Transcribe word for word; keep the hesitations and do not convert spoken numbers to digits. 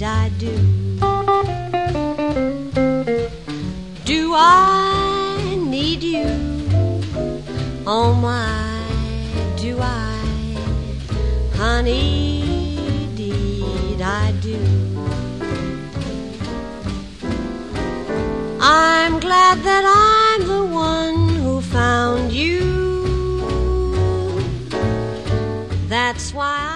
indeed I do. Do I need you? Oh my, do I? Honey, indeed I do. I'm glad that I'm the one who found you. That's why I